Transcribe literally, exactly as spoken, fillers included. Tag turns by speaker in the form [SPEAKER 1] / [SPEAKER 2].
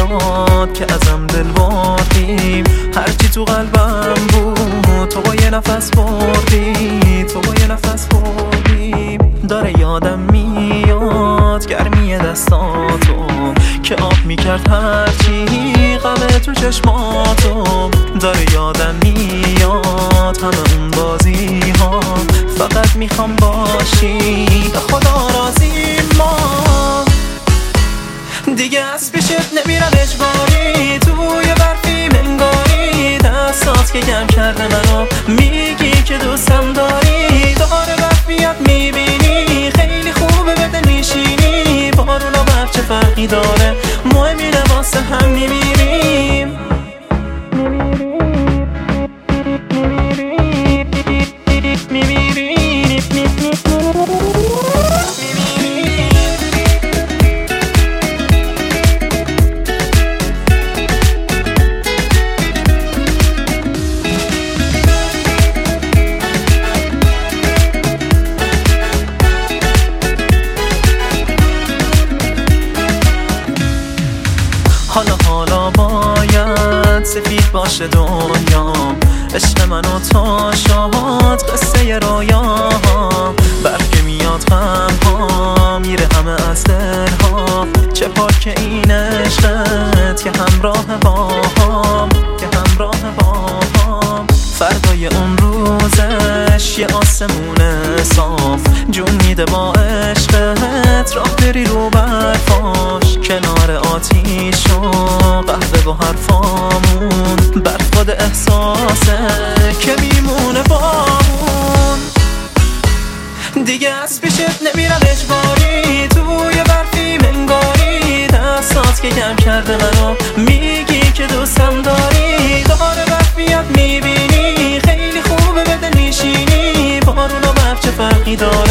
[SPEAKER 1] میاد که ازم دل بردیم، هرچی تو قلبم بود تو با یه نفس بردی، تو با یه نفس بردی. داره یادم میاد گرمی دستاتو که آب میکرد هرچی غمه تو چشماتو. داره یادم میاد همه اون بازی ها، فقط میخوام باشی به خدا راضی. ما دیگه از پیشت نمیرم اجباری، توی برفی منگاری دستات که گم کرده منو، میگی که دوستم داری. داره برف بیاد میبینی خیلی خوبه به دل میشینی، بارون و برف چه فرقی داره، مهم اینه واسه هم میمیریم. حالا حالا باید سفید باشه دنیام، عشق من و تا شاد قصه رویاها. برگ میاد غم ها میره همه از دل ها، چه پاک این عشقت که همراه باهام، که همراه باهام. فردای اون روزش یه آسمون صاف، جون میده با عشقت راه بری رو برفاش، کنار آتیش و قهوه و حرفامون، برف خود احساسه که میمونه بامون. دیگه از پیشت نمیرم اجباری، توی برفی منگاری دستات که گم کرده منو، میگی که دوستم داری. داره برف بیاد میبینی خیلی خوبه به دل میشینی، بارون و برف چه فرقی داره.